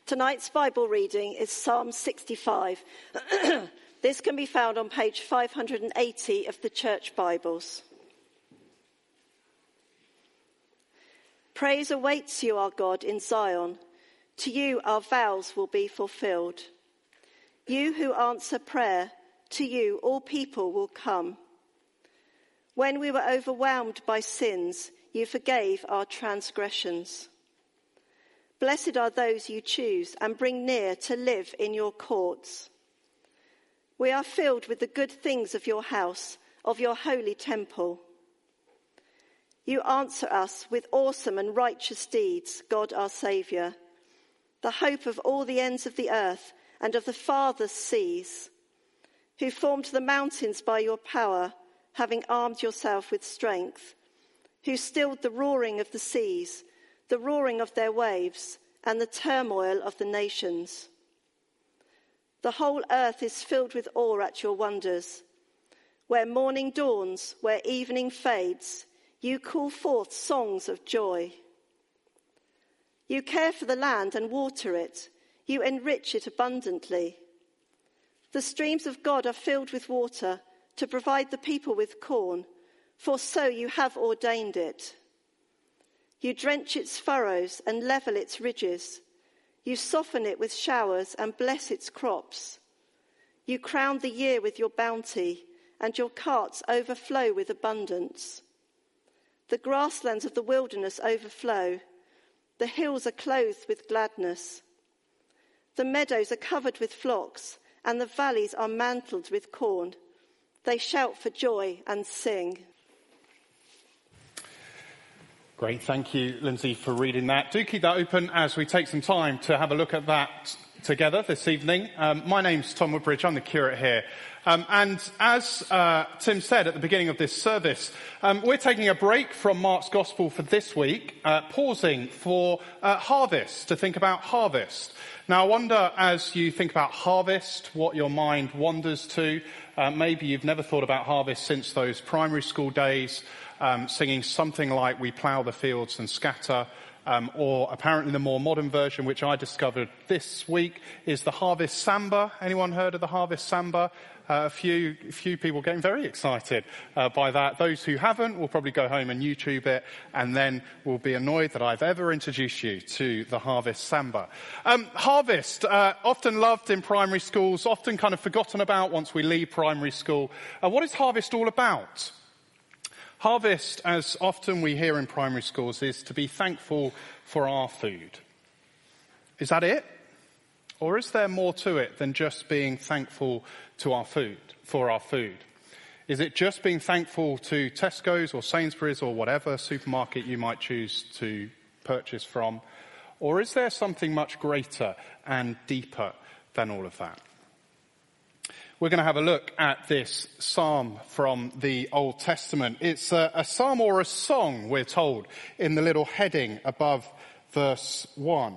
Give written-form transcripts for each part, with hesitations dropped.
Tonight's Bible reading is Psalm 65. This can be found on page 580 of the Church Bibles. Praise awaits you, our God, in Zion. To you our vows will be fulfilled. You who answer prayer, to you all people will come. When we were overwhelmed by sins, you forgave our transgressions. Blessed are those you choose and bring near to live in your courts. We are filled with the good things of your house, of your holy temple. You answer us with awesome and righteous deeds, God our Saviour, the hope of all the ends of the earth and of the farthest seas, who formed the mountains by your power, having armed yourself with strength, who stilled the roaring of the seas, the roaring of their waves, and the turmoil of the nations. The whole earth is filled with awe at your wonders. Where morning dawns, where evening fades, you call forth songs of joy. You care for the land and water it. You enrich it abundantly. The streams of God are filled with water to provide the people with corn, for so you have ordained it. You drench its furrows and level its ridges. You soften it with showers and bless its crops. You crown the year with your bounty, and your carts overflow with abundance. The grasslands of the wilderness overflow. The hills are clothed with gladness. The meadows are covered with flocks, and the valleys are mantled with corn. They shout for joy and sing. Great, thank you, Lindsay, for reading that. Do keep that open as we take some time to have a look at that together this evening. My name's Tom Woodbridge, I'm the curate here. And as Tim said at the beginning of this service, we're taking a break from Mark's Gospel for this week, pausing for harvest, to think about harvest. Now, I wonder, as you think about harvest, what your mind wanders to. Maybe you've never thought about harvest since those primary school days, singing something like "We plough the fields and scatter," or apparently the more modern version, which I discovered this week, is the Harvest Samba. Anyone heard of the Harvest Samba? A few people getting very excited by that. Those who haven't will probably go home and YouTube it, and then will be annoyed that I've ever introduced you to the Harvest Samba. Harvest, often loved in primary schools, often kind of forgotten about once we leave primary school. What is harvest all about? Harvest, as often we hear in primary schools, is to be thankful for our food. Is that it? Or is there more to it than just being thankful to our food, for our food? Is it just being thankful to Tesco's or Sainsbury's or whatever supermarket you might choose to purchase from? Or is there something much greater and deeper than all of that? We're going to have a look at this psalm from the Old Testament. It's a psalm or a song, we're told, in the little heading above verse 1.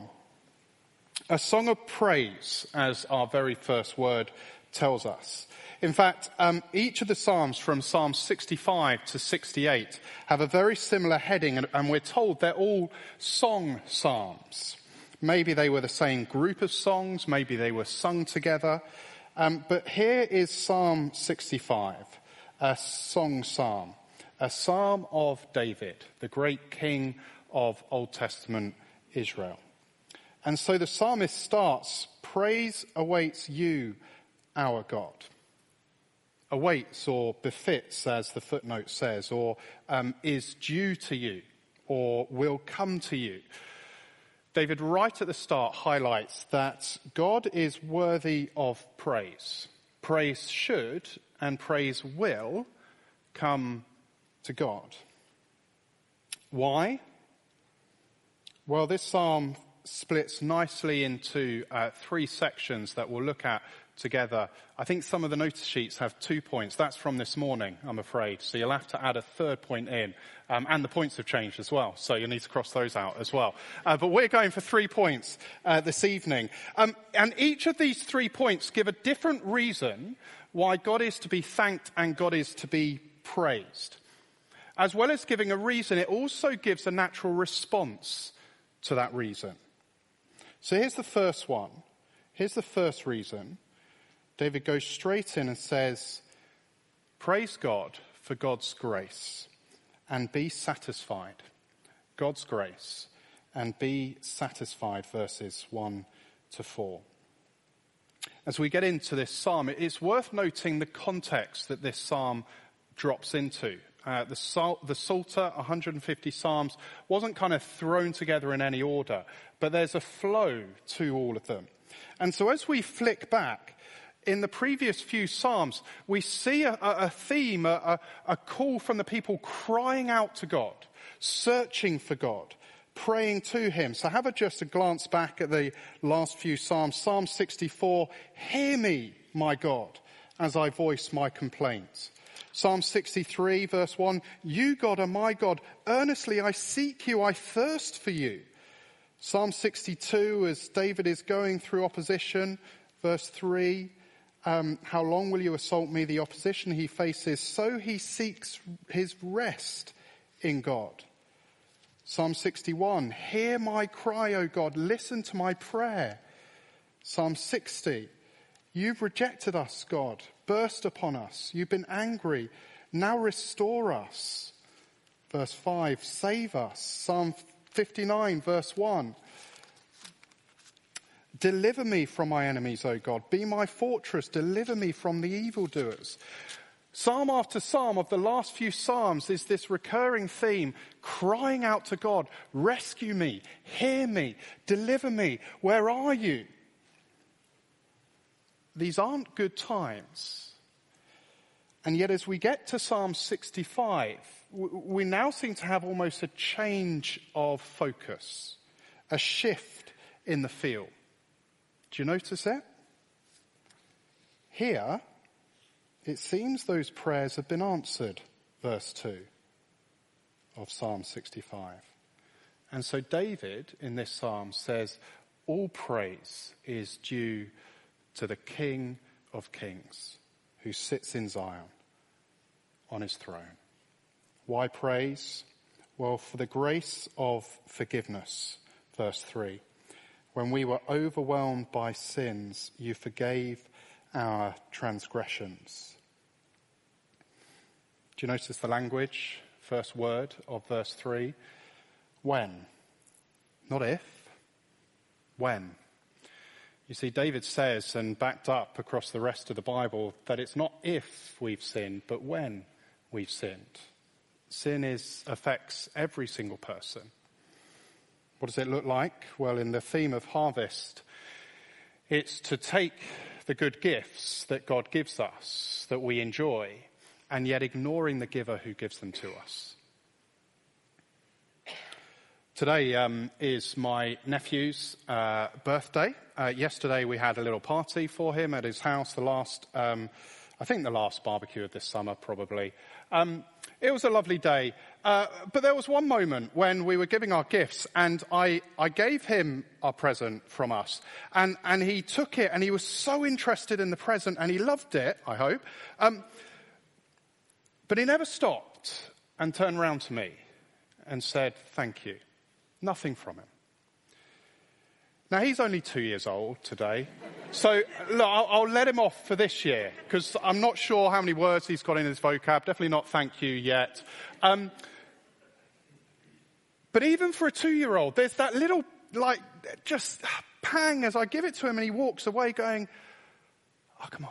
A song of praise, as our very first word tells us. In fact, each of the psalms from Psalm 65 to 68 have a very similar heading, and we're told they're all song psalms. Maybe they were the same group of songs, maybe they were sung together. But here is Psalm 65, a song psalm, a psalm of David, the great king of Old Testament Israel. And so the psalmist starts, "Praise awaits you, our God." Awaits or befits, as the footnote says, or is due to you, or will come to you. David, right at the start, highlights that God is worthy of praise. Praise should and praise will come to God. Why? Well, this psalm splits nicely into three sections that we'll look at together. I think some of the notice sheets have 2 points. That's from this morning, I'm afraid. So you'll have to add a third point in. And the points have changed as well. So you'll need to cross those out as well. But we're going for 3 points this evening. And each of these 3 points give a different reason why God is to be thanked and God is to be praised. As well as giving a reason, it also gives a natural response to that reason. So here's the first one. Here's the first reason. David goes straight in and says, praise God for God's grace and be satisfied. God's grace and be satisfied, verses 1 to 4. As we get into this psalm, it's worth noting the context that this psalm drops into. The Psalter, 150 psalms, wasn't kind of thrown together in any order, but there's a flow to all of them. And so as we flick back, in the previous few psalms, we see a theme, a call from the people crying out to God, searching for God, praying to him. So have just a glance back at the last few psalms. Psalm 64, hear me, my God, as I voice my complaint. Psalm 63, verse 1, you, God, are my God. Earnestly I seek you, I thirst for you. Psalm 62, as David is going through opposition, verse 3, how long will you assault me? The opposition he faces, so he seeks his rest in God. Psalm 61, hear my cry, O God, listen to my prayer. Psalm 60, you've rejected us, God, burst upon us. You've been angry, now restore us. Verse 5, save us. Psalm 59, verse 1, deliver me from my enemies, O God, be my fortress, deliver me from the evildoers. Psalm after psalm of the last few psalms is this recurring theme, crying out to God, rescue me, hear me, deliver me, where are you? These aren't good times. And yet as we get to Psalm 65, we now seem to have almost a change of focus, a shift in the feel. Do you notice it? Here, it seems those prayers have been answered, verse 2 of Psalm 65. And so David in this psalm says, all praise is due to the King of Kings who sits in Zion on his throne. Why praise? Well, for the grace of forgiveness, verse 3. When we were overwhelmed by sins, you forgave our transgressions. Do you notice the language? First word of verse 3. When. Not if. When. You see, David says, and backed up across the rest of the Bible, that it's not if we've sinned, but when we've sinned. Sin affects every single person. What does it look like? Well, in the theme of harvest, it's to take the good gifts that God gives us, that we enjoy, and yet ignoring the giver who gives them to us. Today is my nephew's birthday. Yesterday we had a little party for him at his house, the last barbecue of this summer probably. It was a lovely day, but there was one moment when we were giving our gifts and I gave him our present from us and he took it and he was so interested in the present and he loved it, I hope. But he never stopped and turned around to me and said, thank you. Nothing from him. Now, he's only 2 years old today. So, look, I'll let him off for this year because I'm not sure how many words he's got in his vocab. Definitely not thank you yet. But even for a 2-year-old, there's that little, just pang as I give it to him and he walks away going, oh, come on.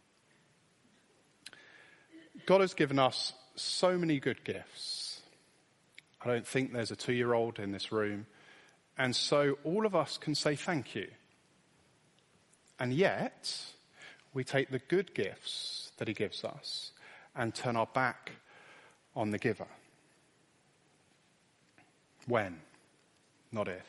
God has given us so many good gifts. I don't think there's a 2-year-old in this room. And so all of us can say thank you. And yet, we take the good gifts that he gives us and turn our back on the giver. When, not if.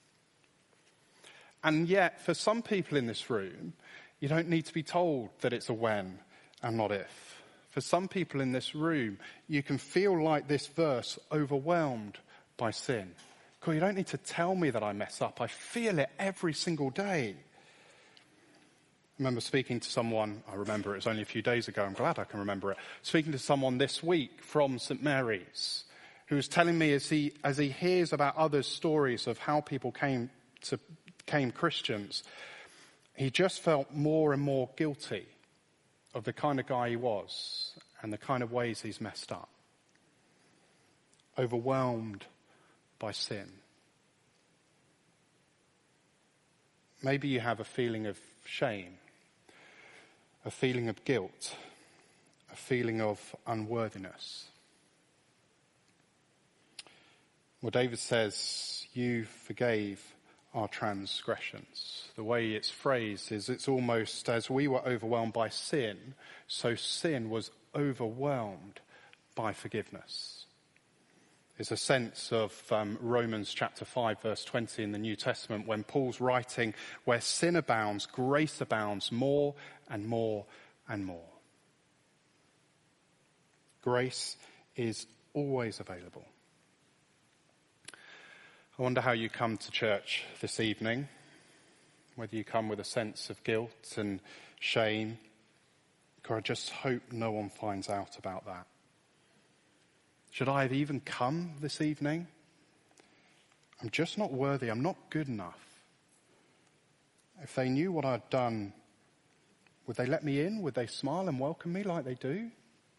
And yet, for some people in this room, you don't need to be told that it's a when and not if. For some people in this room, you can feel like this verse, overwhelmed by sin. God, you don't need to tell me that I mess up. I feel it every single day. I remember speaking to someone, I remember it was only a few days ago, I'm glad I can remember it, speaking to someone this week from St. Mary's, who was telling me as he hears about others' stories of how people came became Christians, he just felt more and more guilty of the kind of guy he was and the kind of ways he's messed up. Overwhelmed by sin. Maybe you have a feeling of shame, a feeling of guilt, a feeling of unworthiness. Well, David says, you forgave our transgressions. The way it's phrased is it's almost as we were overwhelmed by sin, so sin was overwhelmed by forgiveness. There's a sense of Romans chapter 5 verse 20 in the New Testament when Paul's writing, where sin abounds, grace abounds more and more and more. Grace is always available. I wonder how you come to church this evening, whether you come with a sense of guilt and shame. God, I just hope no one finds out about that. Should I have even come this evening? I'm just not worthy. I'm not good enough. If they knew what I'd done, would they let me in? Would they smile and welcome me like they do?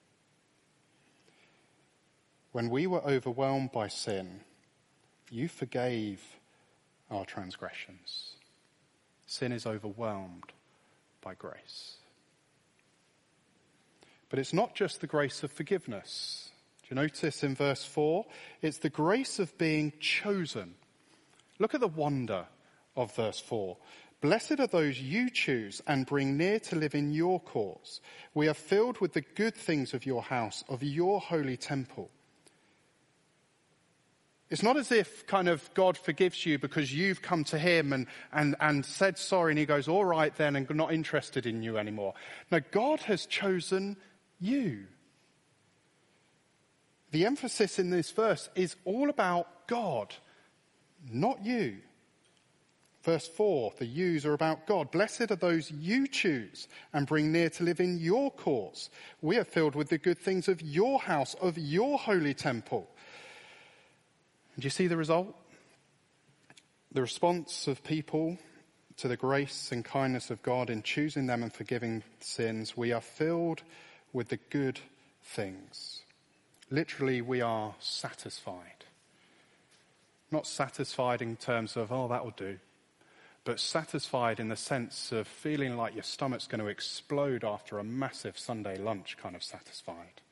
When we were overwhelmed by sin, you forgave our transgressions. Sin is overwhelmed by grace. But it's not just the grace of forgiveness. Do you notice in verse 4? It's the grace of being chosen. Look at the wonder of verse 4. Blessed are those you choose and bring near to live in your courts. We are filled with the good things of your house, of your holy temple. It's not as if kind of God forgives you because you've come to him and said sorry and he goes, all right then, and not interested in you anymore. No, God has chosen you. The emphasis in this verse is all about God, not you. Verse 4, the yous are about God. Blessed are those you choose and bring near to live in your courts. We are filled with the good things of your house, of your holy temple. Do you see the result? The response of people to the grace and kindness of God in choosing them and forgiving sins. We are filled with the good things. Literally, we are satisfied. Not satisfied in terms of, oh, that will do. But satisfied in the sense of feeling like your stomach's going to explode after a massive Sunday lunch, kind of satisfied.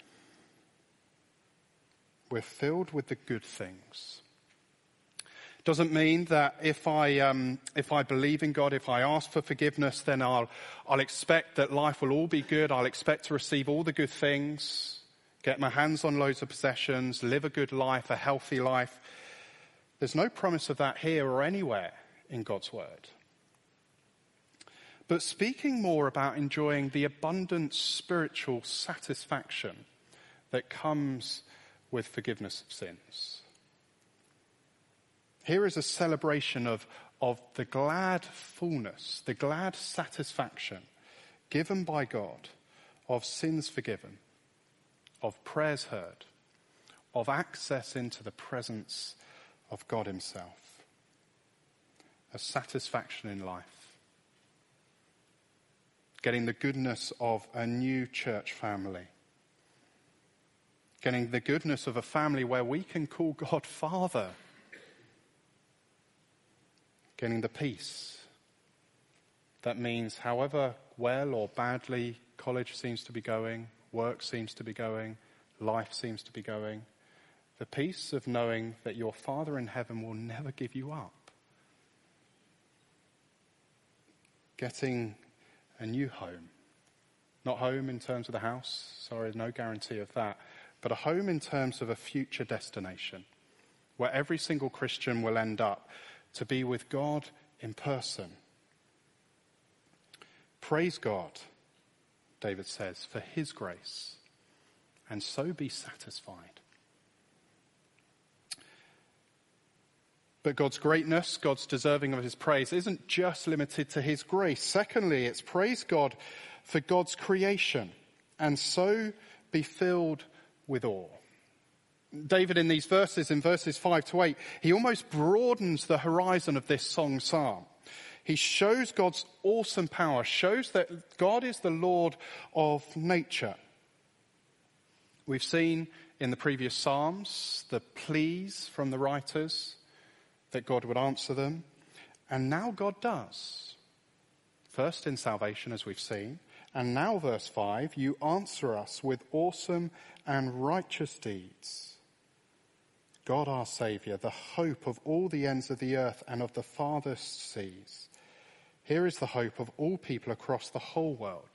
We're filled with the good things. Doesn't mean that if I believe in God, if I ask for forgiveness, then I'll expect that life will all be good. I'll expect to receive all the good things, get my hands on loads of possessions, live a good life, a healthy life. There's no promise of that here or anywhere in God's word. But speaking more about enjoying the abundant spiritual satisfaction that comes with forgiveness of sins. Here is a celebration of the glad fullness, the glad satisfaction given by God of sins forgiven, of prayers heard, of access into the presence of God himself. A satisfaction in life. Getting the goodness of a new church family. Getting the goodness of a family where we can call God Father. Getting the peace. That means however well or badly college seems to be going, work seems to be going, life seems to be going, the peace of knowing that your Father in heaven will never give you up. Getting a new home. Not home in terms of the house, sorry, no guarantee of that, but a home in terms of a future destination where every single Christian will end up to be with God in person. Praise God, David says, for his grace, and so be satisfied. But God's greatness, God's deserving of his praise, isn't just limited to his grace. Secondly, it's praise God for God's creation, and so be filled with awe. David in these verses, in verses 5 to 8, he almost broadens the horizon of this psalm. He shows God's awesome power, shows that God is the Lord of nature. We've seen in the previous psalms the pleas from the writers that God would answer them. And now God does. First in salvation, as we've seen. And now verse 5, you answer us with awesome and righteous deeds. God our Saviour, the hope of all the ends of the earth and of the farthest seas. Here is the hope of all people across the whole world.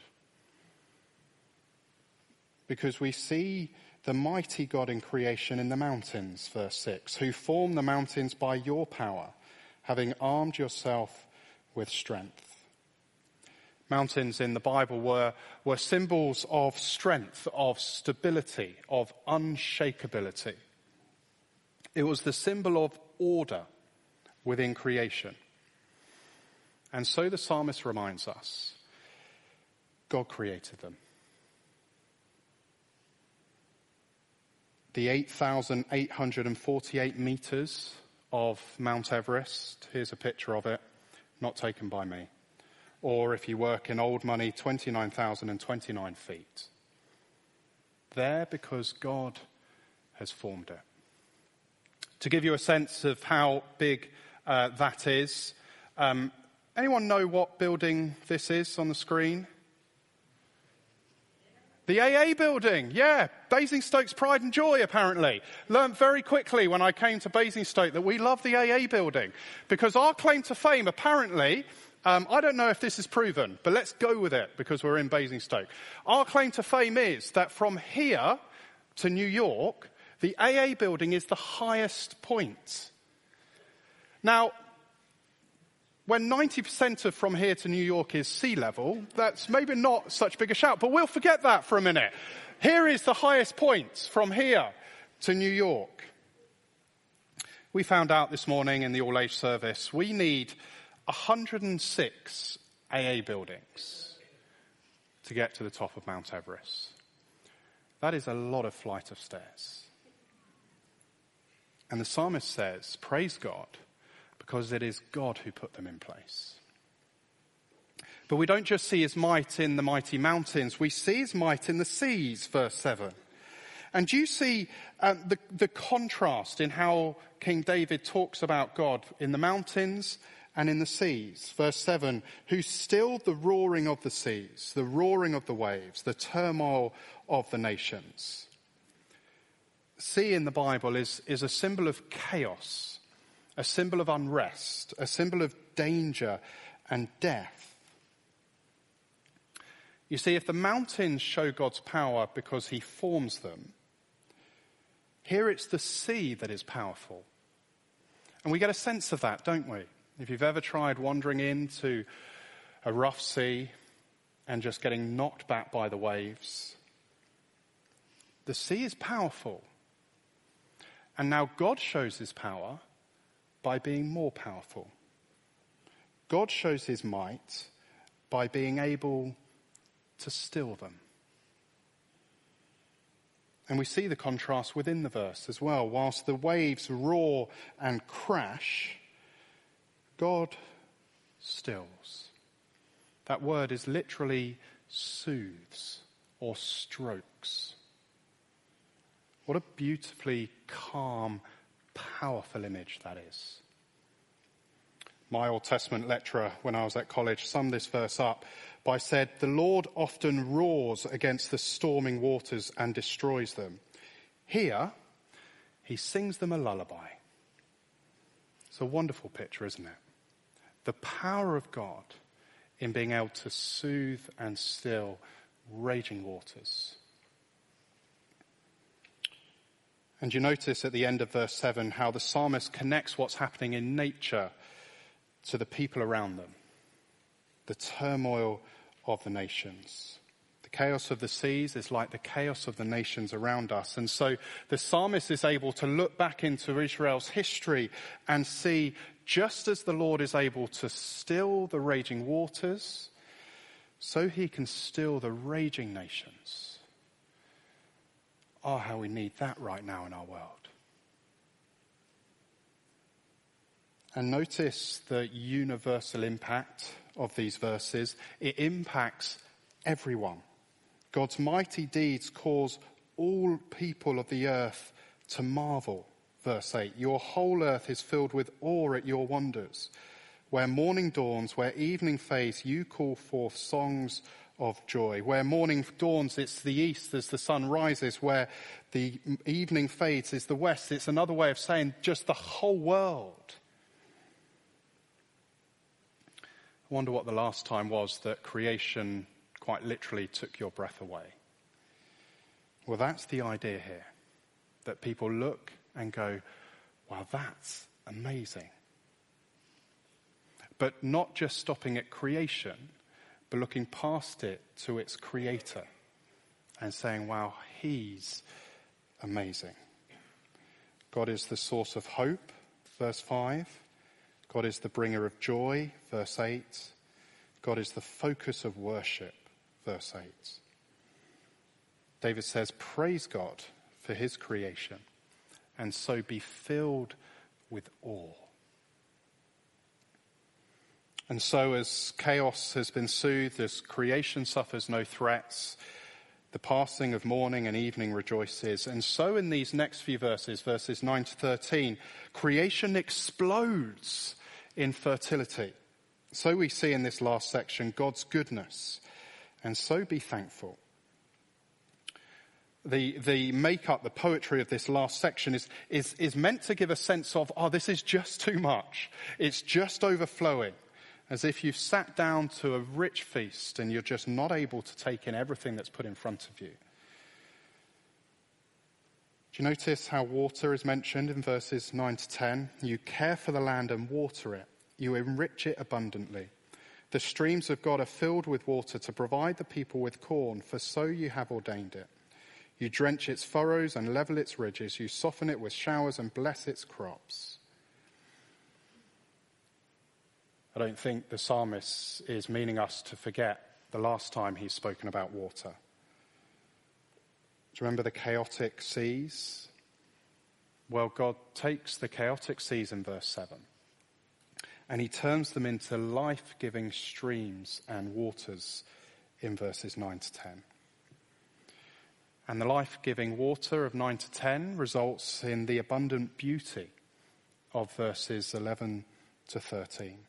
Because we see the mighty God in creation in the mountains, verse 6, who formed the mountains by your power, having armed yourself with strength. Mountains in the Bible were symbols of strength, of stability, of unshakability. It was the symbol of order within creation. And so the psalmist reminds us, God created them. The 8,848 meters of Mount Everest, here's a picture of it, not taken by me. Or if you work in old money, 29,029 feet. There because God has formed it. To give you a sense of how big that is, anyone know what building this is on the screen? The AA building, yeah. Basingstoke's pride and joy, apparently. Learned very quickly when I came to Basingstoke that we love the AA building. Because our claim to fame, apparently, I don't know if this is proven, but let's go with it because we're in Basingstoke. Our claim to fame is that from here to New York, the AA building is the highest point. Now, when 90% of from here to New York is sea level, that's maybe not such big a shout, but we'll forget that for a minute. Here is the highest point from here to New York. We found out this morning in the all-age service, we need 106 AA buildings to get to the top of Mount Everest. That is a lot of flight of stairs. And the psalmist says, praise God, because it is God who put them in place. But we don't just see his might in the mighty mountains, we see his might in the seas, verse 7. And do you see the contrast in how King David talks about God in the mountains and in the seas? Verse 7, who stilled the roaring of the seas, the roaring of the waves, the turmoil of the nations. Sea in the Bible is a symbol of chaos, a symbol of unrest, a symbol of danger and death. You see, if the mountains show God's power because he forms them, here it's the sea that is powerful. And we get a sense of that, don't we? If you've ever tried wandering into a rough sea and just getting knocked back by the waves, the sea is powerful. And now God shows his power by being more powerful. God shows his might by being able to still them. And we see the contrast within the verse as well. Whilst the waves roar and crash, God stills. That word is literally soothes or strokes. What a beautifully calm, powerful image that is. My Old Testament lecturer, when I was at college, summed this verse up by said, the Lord often roars against the storming waters and destroys them. Here, he sings them a lullaby. It's a wonderful picture, isn't it? The power of God in being able to soothe and still raging waters. And you notice at the end of verse 7 how the psalmist connects what's happening in nature to the people around them. The turmoil of the nations. The chaos of the seas is like the chaos of the nations around us. And so the psalmist is able to look back into Israel's history and see, just as the Lord is able to still the raging waters, so he can still the raging nations. oh, how we need that right now in our world. And notice the universal impact of these verses. It impacts everyone. God's mighty deeds cause all people of the earth to marvel. Verse 8, your whole earth is filled with awe at your wonders. Where morning dawns, where evening fades, you call forth songs of joy. Where morning dawns, it's the east as the sun rises. Where the evening fades is the west. It's another way of saying just the whole world. I wonder what the last time was that creation quite literally took your breath away. Well, that's the idea here. That people look and go, wow, that's amazing. But not just stopping at creation, but looking past it to its creator and saying, wow, he's amazing. God is the source of hope, verse 5. God is the bringer of joy, verse 8. God is the focus of worship, verse 8. David says, praise God for his creation, and so be filled with awe. And so as chaos has been soothed, as creation suffers no threats, the passing of morning and evening rejoices. And so in these next few verses, verses 9 to 13, creation explodes in fertility. So we see in this last section God's goodness, and so be thankful. The makeup, the poetry of this last section is meant to give a sense of, oh, this is just too much. It's just overflowing. As if you've sat down to a rich feast and you're just not able to take in everything that's put in front of you. Do you notice how water is mentioned in verses 9 to 10? You care for the land and water it. You enrich it abundantly. The streams of God are filled with water to provide the people with corn, for so you have ordained it. You drench its furrows and level its ridges. You soften it with showers and bless its crops. I don't think the psalmist is meaning us to forget the last time he's spoken about water. Do you remember the chaotic seas? Well, God takes the chaotic seas in verse 7 and he turns them into life-giving streams and waters in verses 9 to 10. And the life-giving water of 9 to 10 results in the abundant beauty of verses 11 to 13.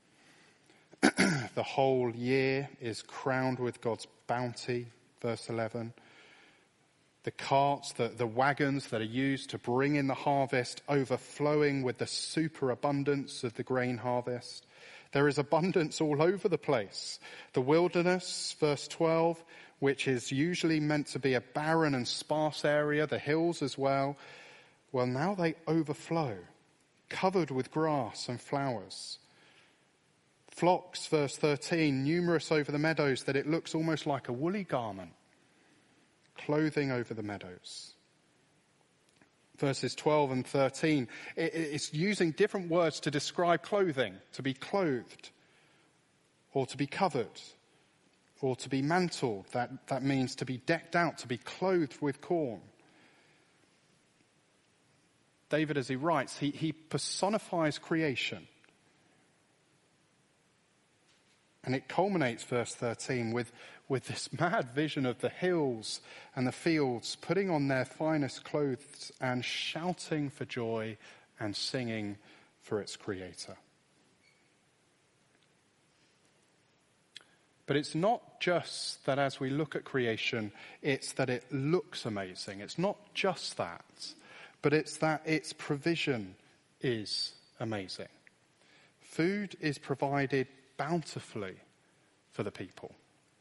The whole year is crowned with God's bounty, verse 11. The carts, the wagons that are used to bring in the harvest, overflowing with the superabundance of the grain harvest. There is abundance all over the place. The wilderness, verse 12, which is usually meant to be a barren and sparse area, the hills as well. Well, now they overflow, covered with grass and flowers. Flocks, verse 13, numerous over the meadows that it looks almost like a woolly garment, clothing over the meadows. Verses 12 and 13, it's using different words to describe clothing, to be clothed, or to be covered, or to be mantled. That means to be decked out, to be clothed with corn. David, as he writes, he personifies creation. And it culminates, verse 13, with this mad vision of the hills and the fields putting on their finest clothes and shouting for joy and singing for its creator. But it's not just that as we look at creation, it's that it looks amazing. It's not just that, but it's that its provision is amazing. Food is provided bountifully for the people.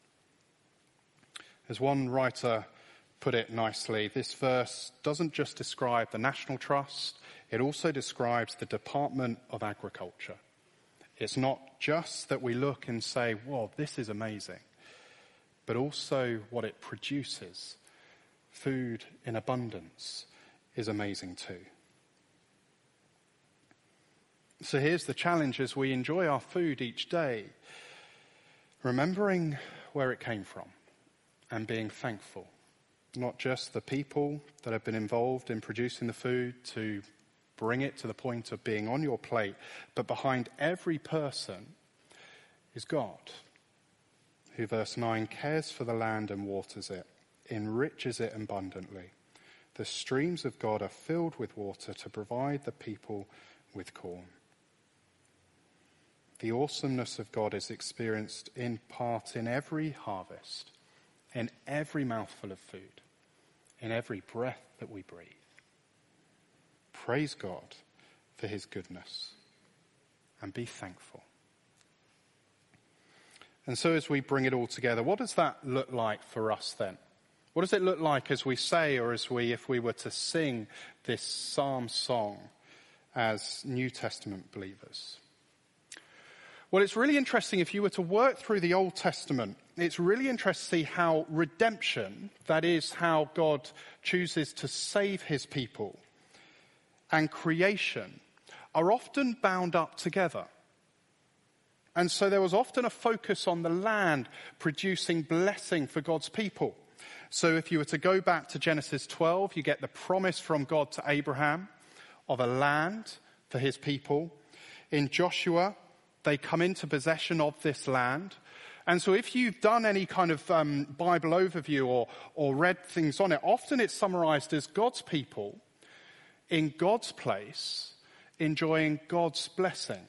As one writer put it nicely, this verse doesn't just describe the National Trust, it also describes the Department of Agriculture. It's not just that we look and say, "Whoa, this is amazing," but also what it produces. Food in abundance is amazing too. So here's the challenge as we enjoy our food each day, remembering where it came from and being thankful. not just the people that have been involved in producing the food to bring it to the point of being on your plate, but behind every person is God, who, verse 9, cares for the land and waters it, enriches it abundantly. The streams of God are filled with water to provide the people with corn. The awesomeness of God is experienced in part in every harvest, in every mouthful of food, in every breath that we breathe. Praise God for his goodness and be thankful. And so as we bring it all together, what does that look like for us then? What does it look like as we say, or if we were to sing this psalm song as New Testament believers? Well, it's really interesting if you were to work through the Old Testament. It's really interesting to see how redemption, that is how God chooses to save his people, and creation are often bound up together. And so there was often a focus on the land producing blessing for God's people. So if you were to go back to Genesis 12, you get the promise from God to Abraham of a land for his people. In Joshua, they come into possession of this land. And so if you've done any kind of Bible overview or read things on it, often it's summarized as God's people in God's place, enjoying God's blessing.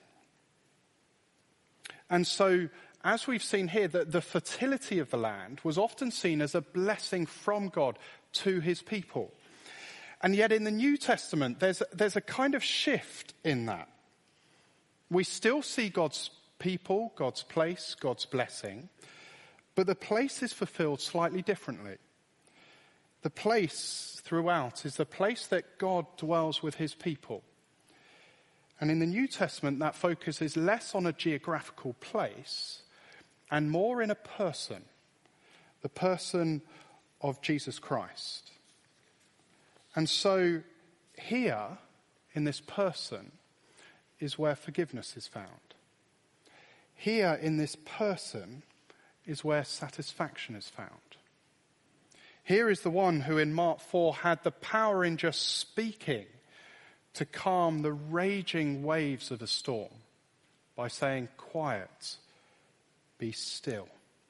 And so, as we've seen here, that the fertility of the land was often seen as a blessing from God to his people. And yet in the New Testament, there's a kind of shift in that. We still see God's people, God's place, God's blessing, but the place is fulfilled slightly differently. The place throughout is the place that God dwells with his people. And in the New Testament, that focus is less on a geographical place and more in a person, the person of Jesus Christ. And so here, in this person, is where forgiveness is found. Here, in this person, is where satisfaction is found. Here is the one who in Mark 4 had the power in just speaking to calm the raging waves of a storm by saying, "Quiet, be still."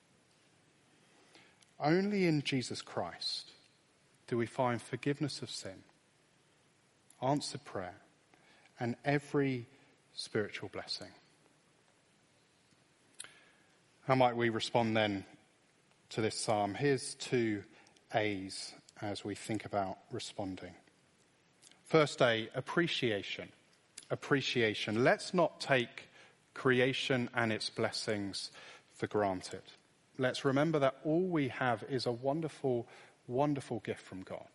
Only in Jesus Christ do we find forgiveness of sin, answered prayer, and every spiritual blessing. How might we respond then to this psalm? Here's 2 A's as we think about responding. First A, appreciation. Appreciation. Let's not take creation and its blessings for granted. Let's remember that all we have is a wonderful, wonderful gift from God.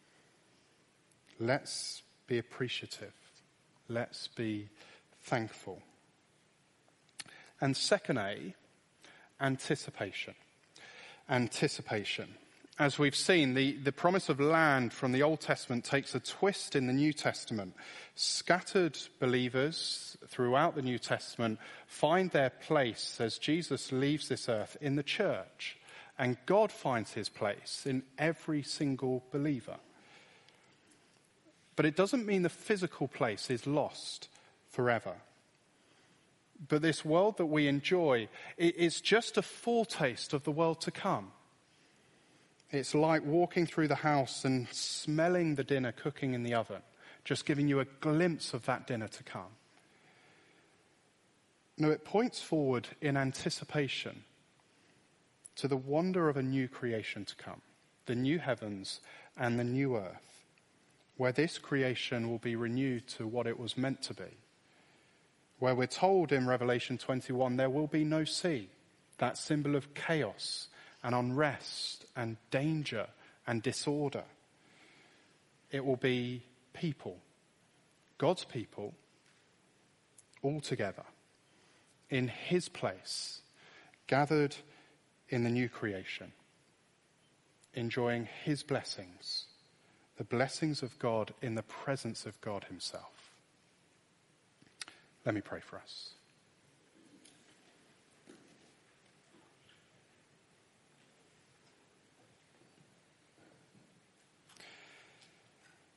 Let's be appreciative. Let's be thankful. And second A, anticipation. Anticipation. As we've seen, the promise of land from the Old Testament takes a twist in the New Testament. Scattered believers throughout the New Testament find their place as Jesus leaves this earth in the church, and God finds his place in every single believer. But it doesn't mean the physical place is lost forever. But this world that we enjoy is just a foretaste of the world to come. It's like walking through the house and smelling the dinner cooking in the oven, just giving you a glimpse of that dinner to come. No, it points forward in anticipation to the wonder of a new creation to come, the new heavens and the new earth, where this creation will be renewed to what it was meant to be, where we're told in Revelation 21 there will be no sea, that symbol of chaos and unrest and danger and disorder. It will be people, God's people, all together in his place, gathered in the new creation, enjoying his blessings, the blessings of God in the presence of God himself. Let me pray for us.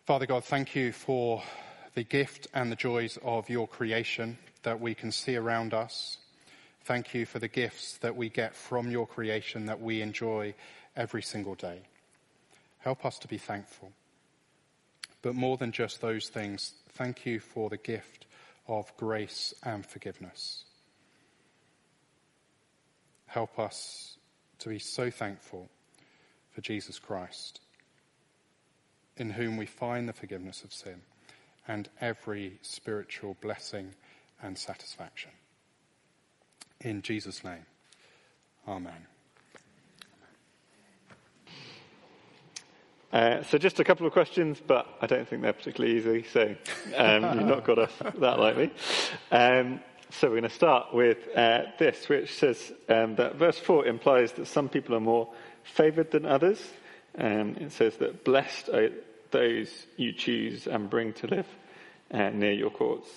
Father God, thank you for the gift and the joys of your creation that we can see around us. Thank you for the gifts that we get from your creation that we enjoy every single day. Help us to be thankful. But more than just those things, thank you for the gift of grace and forgiveness. Help us to be so thankful for Jesus Christ, in whom we find the forgiveness of sin and every spiritual blessing and satisfaction. In Jesus' name, amen. So just a couple of questions, but I don't think they're particularly easy, so you've not got off that lightly. So we're going to start with this, which says that verse 4 implies that some people are more favoured than others. It says that blessed are those you choose and bring to live near your courts.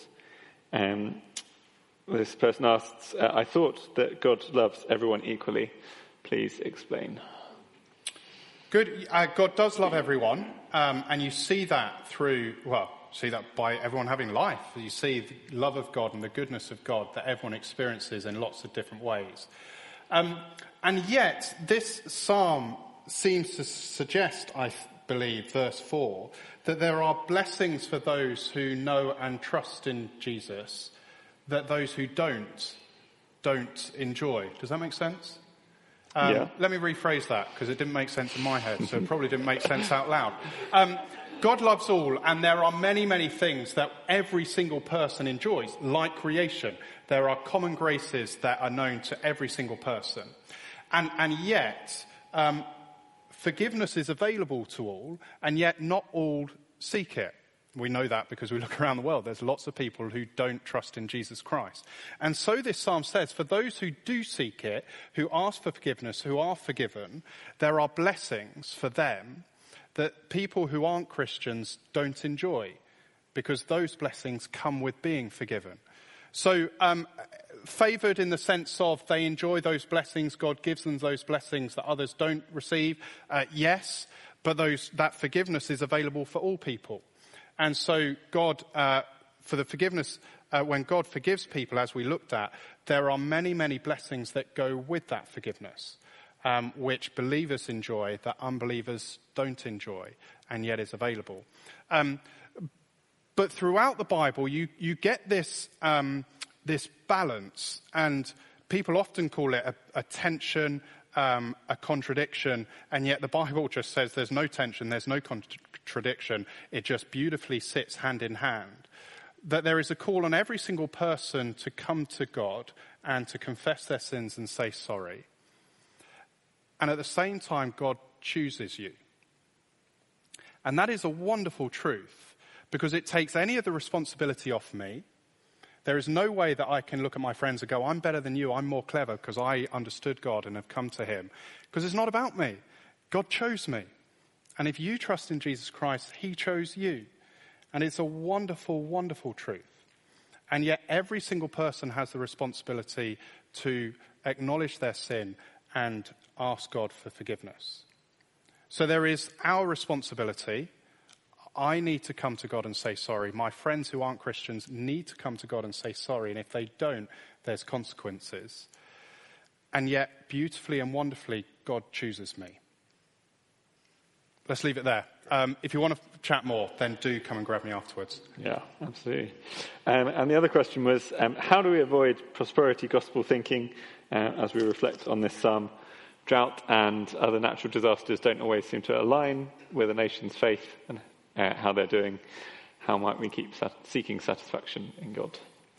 This person asks, I thought that God loves everyone equally. Please explain. Good. God does love everyone, and you see that see that by everyone having life. You see the love of God and the goodness of God that everyone experiences in lots of different ways. And yet, this psalm seems to suggest, I believe, verse 4, that there are blessings for those who know and trust in Jesus that those who don't enjoy. Does that make sense? Yeah. Let me rephrase that, because it didn't make sense in my head, so it probably didn't make sense out loud. God loves all, and there are many, many things that every single person enjoys, like creation. There are common graces that are known to every single person. And yet, forgiveness is available to all, and yet not all seek it. We know that because we look around the world. There's lots of people who don't trust in Jesus Christ. And so this psalm says, for those who do seek it, who ask for forgiveness, who are forgiven, there are blessings for them that people who aren't Christians don't enjoy, because those blessings come with being forgiven. So, favoured in the sense of they enjoy those blessings, God gives them those blessings that others don't receive, yes, but that forgiveness is available for all people. And so God, for the forgiveness, when God forgives people, as we looked at, there are many, many blessings that go with that forgiveness, which believers enjoy that unbelievers don't enjoy, and yet is available. But throughout the Bible, you get this balance, and people often call it a tension, a contradiction, and yet the Bible just says there's no tension, there's no contradiction. It just beautifully sits hand in hand. That there is a call on every single person to come to God and to confess their sins and say sorry. And at the same time, God chooses you. And that is a wonderful truth, because it takes any of the responsibility off me. There is no way that I can look at my friends and go, I'm better than you, I'm more clever because I understood God and have come to him. Because it's not about me. God chose me. And if you trust in Jesus Christ, he chose you. And it's a wonderful, wonderful truth. And yet every single person has the responsibility to acknowledge their sin and ask God for forgiveness. So there is our responsibility. I need to come to God and say sorry. My friends who aren't Christians need to come to God and say sorry. And if they don't, there's consequences. And yet, beautifully and wonderfully, God chooses me. Let's leave it there. If you want to chat more, then do come and grab me afterwards. Yeah, absolutely. And the other question was, how do we avoid prosperity gospel thinking as we reflect on this psalm? Drought and other natural disasters don't always seem to align with a nation's faith and how they're doing. How might we keep seeking satisfaction in God?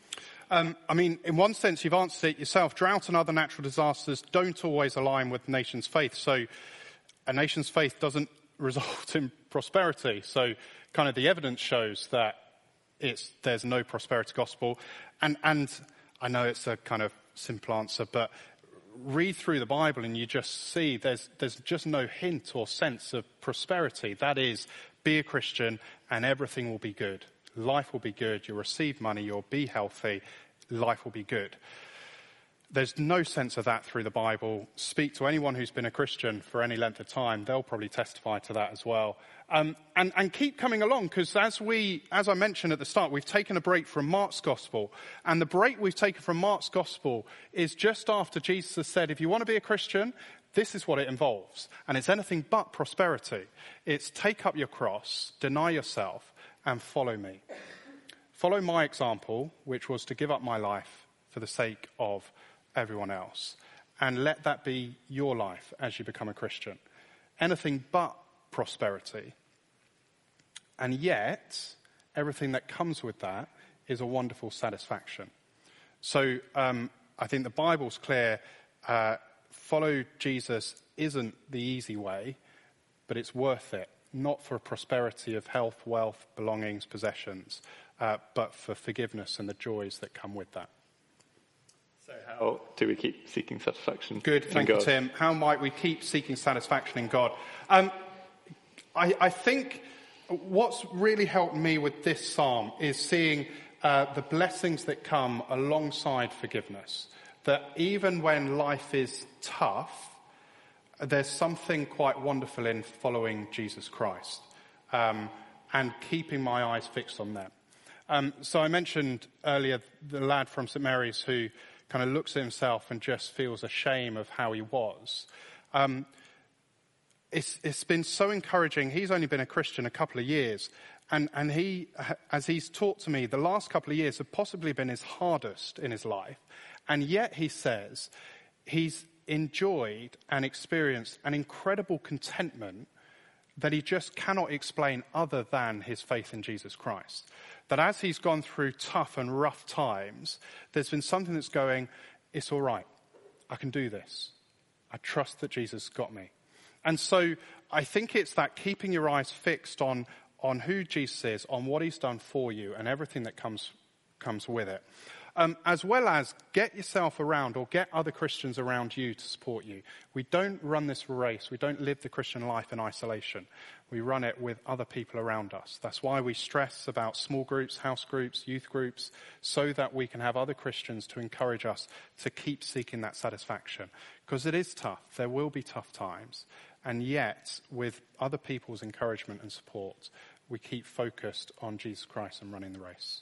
In one sense, you've answered it yourself. Drought and other natural disasters don't always align with the nation's faith. So a nation's faith doesn't result in prosperity. So kind of the evidence shows that there's no prosperity gospel. And I know it's a kind of simple answer, but read through the Bible and you just see there's just no hint or sense of prosperity. That is, be a Christian and everything will be good. Life will be good. You'll receive money. You'll be healthy. Life will be good. There's no sense of that through the Bible. Speak to anyone who's been a Christian for any length of time. They'll probably testify to that as well. And keep coming along, because as I mentioned at the start, we've taken a break from Mark's Gospel. And the break we've taken from Mark's Gospel is just after Jesus has said, if you want to be a Christian, this is what it involves. And it's anything but prosperity. It's take up your cross, deny yourself, and follow me. Follow my example, which was to give up my life for the sake of everyone else. And let that be your life as you become a Christian. Anything but prosperity. And yet, everything that comes with that is a wonderful satisfaction. So I think the Bible's clear. Follow Jesus isn't the easy way, but it's worth it. Not for prosperity of health, wealth, belongings, possessions, but for forgiveness and the joys that come with that. So how do we keep seeking satisfaction Good, thank you, Tim. How might we keep seeking satisfaction in God? I think what's really helped me with this psalm is seeing the blessings that come alongside forgiveness. That even when life is tough, there's something quite wonderful in following Jesus Christ and keeping my eyes fixed on them. So I mentioned earlier the lad from St Mary's who kind of looks at himself and just feels ashamed of how he was. It's been so encouraging. He's only been a Christian a couple of years. And he, as he's talked to me, the last couple of years have possibly been his hardest in his life. And yet he says he's enjoyed and experienced an incredible contentment that he just cannot explain other than his faith in Jesus Christ. That as he's gone through tough and rough times, there's been something that's going, it's all right. I can do this. I trust that Jesus got me. And so I think it's that keeping your eyes fixed on who Jesus is, on what he's done for you and everything that comes with it. As well as get yourself around or get other Christians around you to support you. We don't run this race. We don't live the Christian life in isolation. We run it with other people around us. That's why we stress about small groups, house groups, youth groups, so that we can have other Christians to encourage us to keep seeking that satisfaction. Because it is tough. There will be tough times. And yet, with other people's encouragement and support, we keep focused on Jesus Christ and running the race.